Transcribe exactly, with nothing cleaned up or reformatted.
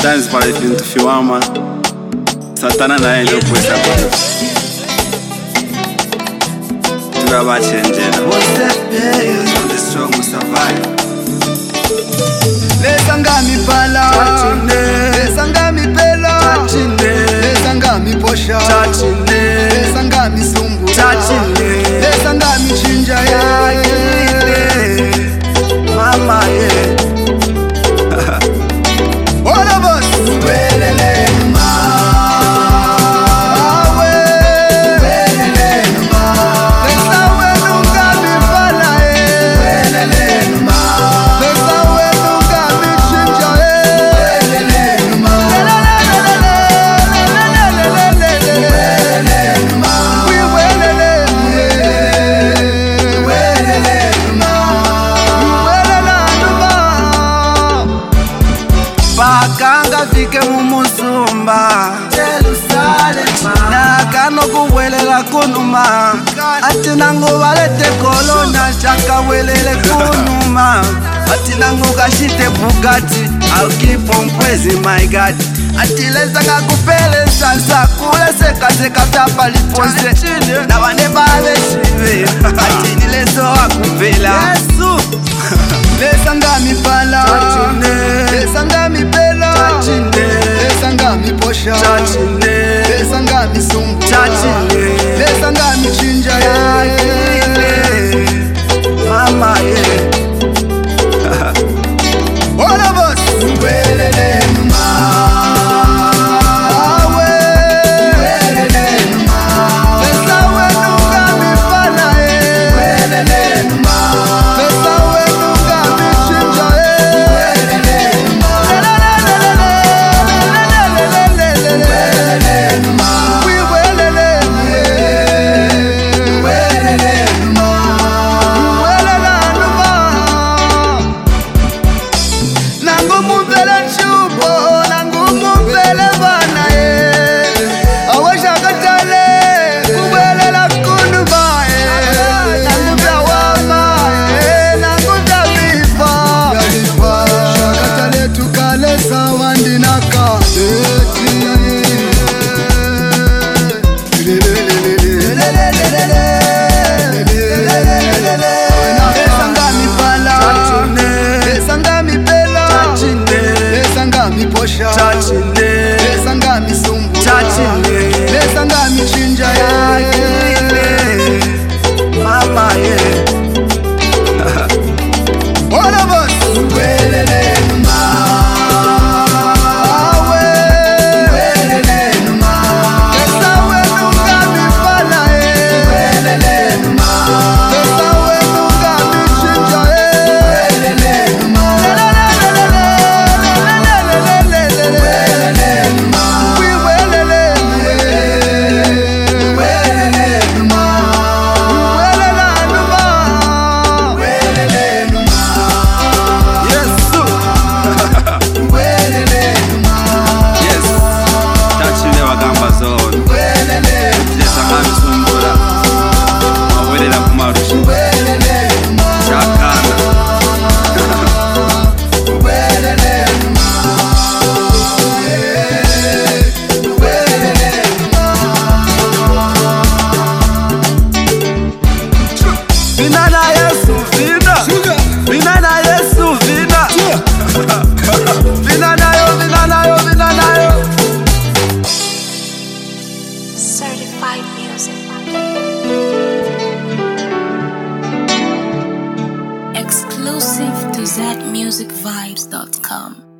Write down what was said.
sometimes pale vintu fiwama satana naye ndio kwesa kwa turabachenjera on the strong will survive. Lesanga mipala lesanga mipela lesanga miposha lesanga misumbu lesanga michinja ya mama ye all of us welele ma Bakanga fike mumusumba Jerusalem na kano kuwelela kunuma ati nangu walete kolona shaka welele kunuma ati nangu kashite Bugatti I'll keep on praising my God ati leza kakupele sansa kule seka seka vyapa lipose na wane bale shive ati nilezo wakupela Yesu lesanga mipala lesanga mipela lesanga miposha lesanga misumbu lesanga michinja ya mama ye all of us welele lesanga misumbu lesanga michinja ya mama ye all of us welele Certified music. Exclusive to that music vibes dot com.